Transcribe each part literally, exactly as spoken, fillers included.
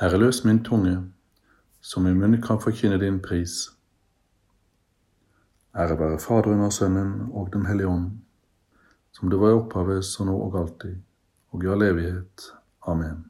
Herre, løs min tunge, så min munn kan forkynne din pris. Ære være Faderen og Sønnen og den hellige ånd, som det var i opphavet, så nå og alltid, og i all evighet. Amen.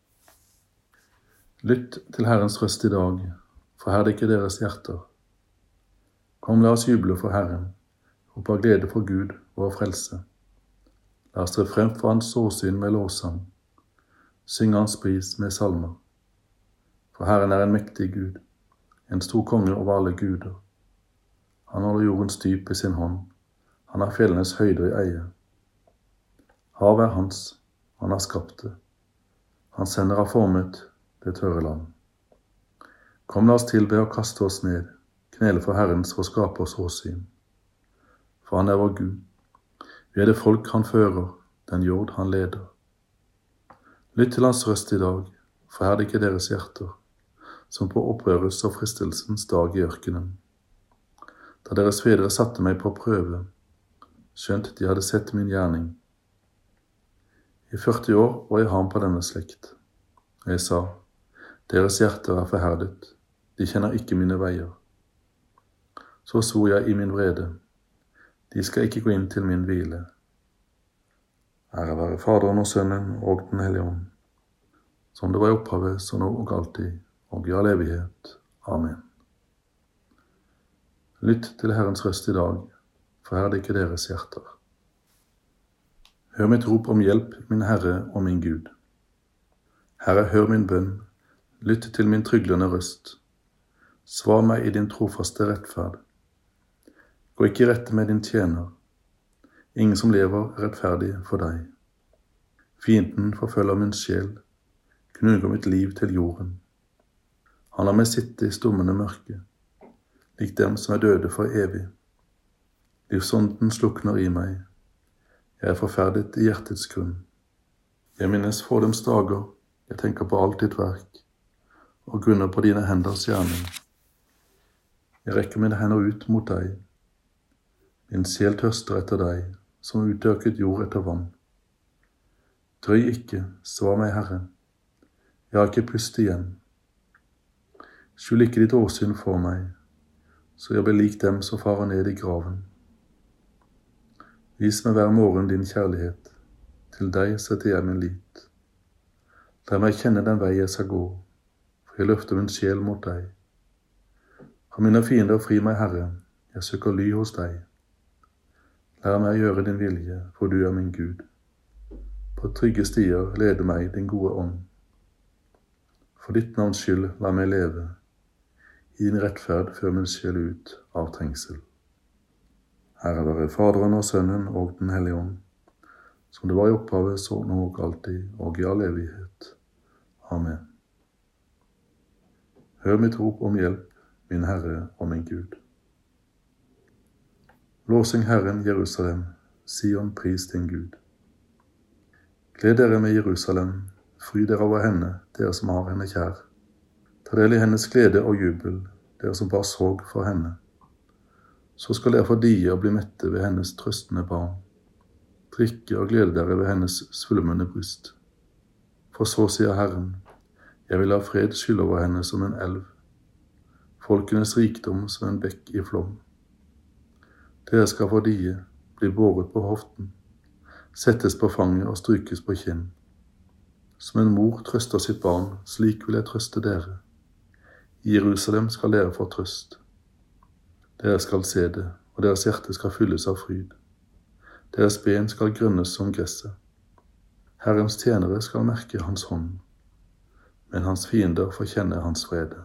Lytt til Herrens røst i dag, forherd ikke deres hjerter. Kom, la oss juble for Herren, rop av glede for Gud, vår frelse. La oss tre frem for hans åsyn med lovsang, synge hans pris med salmer. For Herren er en mektig Gud, en stor konge over alle guder. Han holder jordens dyp i sin hånd, han har fjellenes høyder i eie. Havet er hans, han har skapt det. Hans hender har formet det tørre land. Kom, la oss tilbe og kaste oss ned, knele for Herrens og skapers åsyn. For han er vår Gud. Vi er det folk han fører, den jord han leder. Lytt til hans røst i dag, forherd ikke deres hjerter, som på opprørets og fristelsens dag i ørkenen. Da deres fedre satte meg på prøve, skjønt de hadde sett min gjerning. I førti år var jeg ham på denne slekt. Jeg sa, deres hjerter er forherdet, de kjenner ikke mine veier. Så svor jeg i min vrede, de skal ikke gå inn til min hvile. Ære være Faderen og Sønnen og den hellige ånd, som det var i opphavet, så nå og alltid, og i all evighet. Amen. Lytt til Herrens røst i dag, forherd ikke deres hjerter. Hør mitt rop om hjelp, min Herre og min Gud. Herre, hør min bønn, lytt til min tryglende røst. Svar meg i din trofaste rettferd. Gå ikke i rette med din tjener. Ingen som lever er rettferdig for deg. Fienden forfølger min sjel, knuger mitt liv til jorden. Han lar meg sitte i stummende mørke, lik dem som er døde for evig. Livsånden slukner i meg. Jeg er forferdet i hjertets grunn. Jeg minnes fordems dager, jeg tenker på alt ditt verk, og grunner på dine henders gjerning. Jeg rekker mine hender ut mot deg. Min sjel tørster etter deg, som utørket jord etter vann. Drøy ikke, svar meg, Herre. Jeg har ikke pust igjen. Skjul ikke ditt åsyn for meg, så jeg blir lik dem som farer ned i graven. Vis meg hver morgen din kjærlighet, til deg setter jeg min lit. La meg kjenne den vei jeg skal gå, for jeg løfter min sjel mot deg. Fra mine fiender fri meg, Herre, jeg søker ly hos deg. Lær meg gjøre din vilje, for du er min Gud. På trygge stier leder meg din gode ånd. For ditt navns skyld la meg leve, i din rettferd før min sjel ut av trengsel. Ære være Faderen og Sønnen og den hellige ånd, som det var i opphavet, så nå og alltid, og i all evighet. Amen. Hør mitt rop om hjelp, min Herre og min Gud. Lovsyng Herren, Jerusalem, Sion, pris din Gud. Gled dere med Jerusalem, fry dere over henne, dere som har henne kjær. Ta del i hennes glede og jubel, dere som bar sorg for henne. Så skal dere få die og bli mette ved hennes trøstende barn. Drikke og glede dere ved hennes svulmende bryst. For så sier Herren, jeg vil ha fred skyld over henne som en elv, folkenes rikdom som en bekk i flom. Dere skal få die, bli båret på hoften, settes på fanget og strykes på kinn. Som en mor trøster sitt barn, slik vil jeg trøste dere. I Jerusalem skal dere få trøst. Dere skal se det, og deres hjerte skal fylles av fryd. Deres ben skal grønnes som gresset. Herrens tjenere skal merke hans hånd, men hans fiender får kjenne hans frede.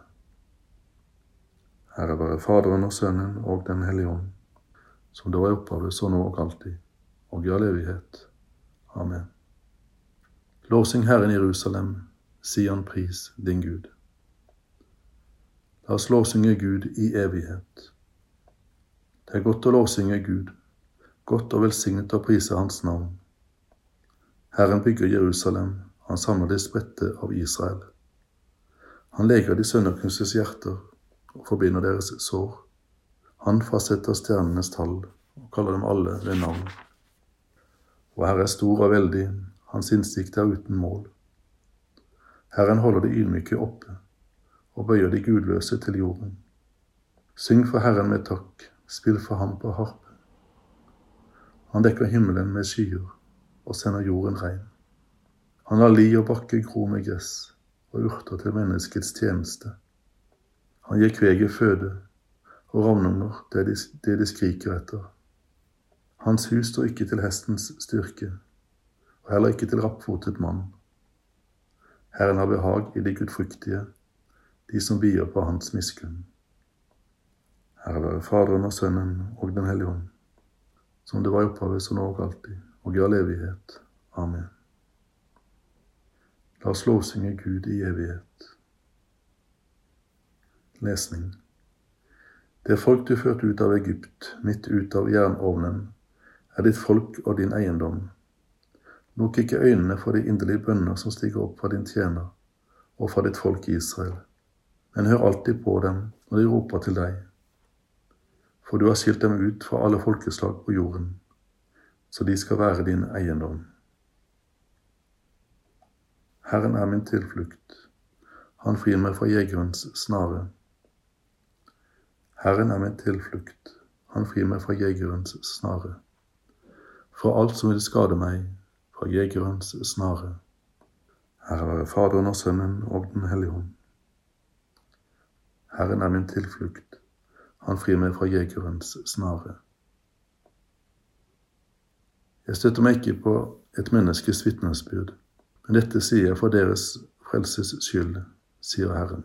Ære være Faderen og Sønnen og den hellige ånd, som det var i opphavet, så nå og alltid, og i all evighet. Amen. Lovsyng Herren i Jerusalem, Sion, pris din Gud. La oss lovsynge Gud i evighet. Det er godt å lovsynge Gud, godt og velsignet å prise hans navn. Herren bygger Jerusalem, han samler de spredte av Israel. Han leger de sønderknustes hjerter og forbinder deres sår. Han fastsetter stjernenes tall og kaller dem alle ved navn. Og Herre er stor og veldig, hans innsikt er uten mål. Herren holder de ydmyke oppe, og bøyer de gudløse til jorden. Syng for Herren med takk, spill for ham på harpe. Han dekker himmelen med skyer, og sender jorden regn. Han lar li og bakke gro med gress, og urter til menneskets tjeneste. Han gir kveget føde, og ravnunger det de, det de skriker etter. Hans hus står ikke til hestens styrke, og heller ikke til rappfotet mann. Herren har behag i de gudfryktige, de som bier på hans miskunn. Herre være Faderen og Sønnen og den hellige ånd, som det var i opphavet, så nå og alltid, og i all evighet. Amen. La oss lovsynge Gud i evighet. Lesning. Det folk du førte ut av Egypt, midt ut av jernovnen, er ditt folk og din eiendom. Lukk ikke øynene for de inderlige bønner som stiger opp fra din tjener og fra ditt folk Israel, men hør alltid på dem når de roper til deg. For du har skilt dem ut fra alle folkeslag på jorden, så de skal være din eiendom. Herren er min tilflukt, han frir meg fra jegerens snare. Herren er min tilflukt, han frir meg fra jegerens snare. Fra alt som vil skade meg, fra jegerens snare. Herre være Faderen og Sønnen og den hellige ånd. Herren er min tilflukt, han frir meg fra jegerens snare. Jeg støtter meg ikke på et menneskes vitnesbyrd, men dette sier jeg for deres frelses skyld, sier Herren.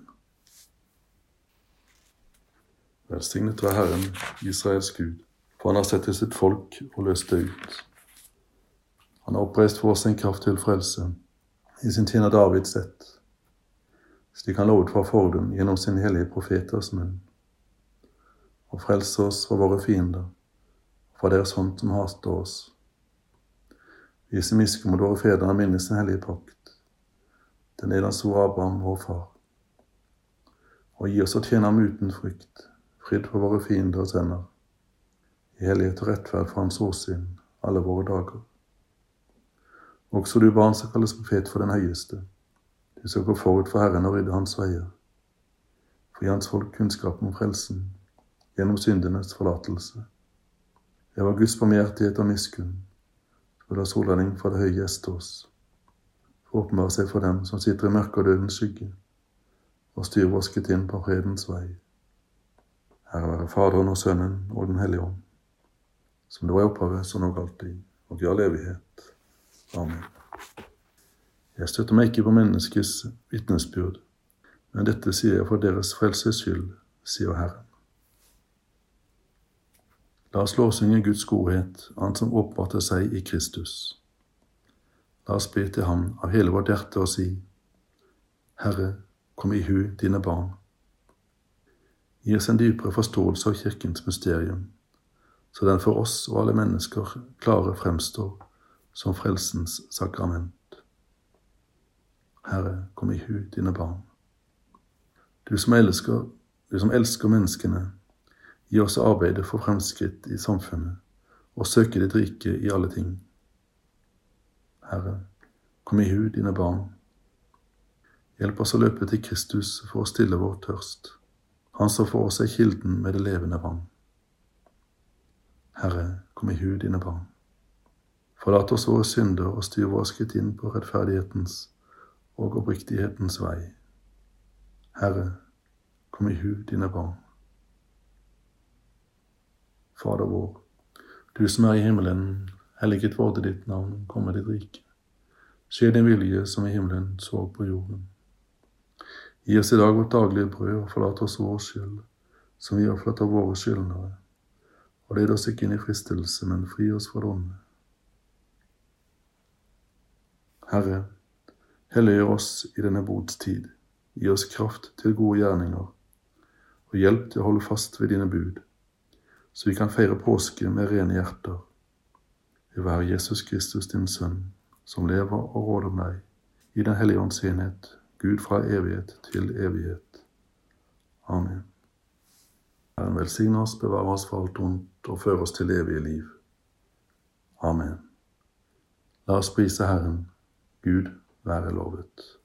Velsignet være Herren, Israels Gud, for han har sett til sitt folk og løst det ut. Han har oppreist for oss en kraft til frelse, i sin tjener Davids ett, slik han lovet fra fordum gjennom sin hellige profeters munn, og frelse oss fra våre fiender, og fra deres hånd som hater oss. Vis miskunn mot våre fedre og minnes den hellige pakt, den er hans ord Abraham, vår far, og gi oss å tjene ham uten frykt, fridd for våre fiender og tenner, i hellighet og rettferd for hans åsyn alle våre dager. Også du barn som kalles profet for den høyeste, du skal gå forut for Herren og rydde hans veier, for gi hans folk kunnskap om frelsen, gjennom syndenes forlatelse. Det var Guds barmhjertighet og miskunn, så la solredning fra det høye gjeste oss, for å åpenbare seg for dem som sitter i mørke og dødens skygge, og styr vasket inn på fredens vei. Herre være Faderen og Sønnen og den hellige ånd, som det var i opphavet, så nå alltid, og i all evighet. Amen. Jeg støtter meg ikke på menneskets vitnesbyrd, men dette sier jeg for deres frelses skyld, sier Herren. La oss lovsynge Guds godhet, han som åpenbarte seg i Kristus. La oss be til ham av hele vårt hjerte og si: Herre, kom i hu dine barn. Gi oss en dypere forståelse av kirkens mysterium, så den for oss og alle mennesker klare fremstår som frelsens sakrament. Herre, kom i hu dine barn. Du som elsker, du som elsker menneskene, gi oss arbeide for fremskritt i samfunnet, og søke ditt rike i alle ting. Herre, kom i hu dine barn. Hjelp oss å løpe til Kristus for å stille vår tørst, han som for oss er kilden med det levende vann. Herre, kom i hu dine barn. Forlat oss våre synder og styr våre skritt inn på rettferdighetens og oppriktighetens vei. Herre, kom i hu dine barn. Fader vår, du som er i himmelen, helliget vorde ditt navn, kom med ditt rike. Skje din vilje som i himmelen, så på jorden. Gi oss i dag vårt daglige brød, og forlat oss vår skyld, som vi har forlatt av våre skyldnere. Og led oss ikke inn i fristelse, men fri oss fra det onde. Herre, helliggjør oss i denne bodstid, gi oss kraft til gode gjerninger, og hjelp til å holde fast ved dine bud, så vi kan feire påske med rene hjerter. Vi være Jesus Kristus, din sønn, som lever og råder deg, i den hellige ånds enhet, Gud fra evighet til evighet. Amen. Herren velsigne oss, bevare oss for alt ondt, og føre oss til evige liv. Amen. La oss prise Herren. Gud være lovet.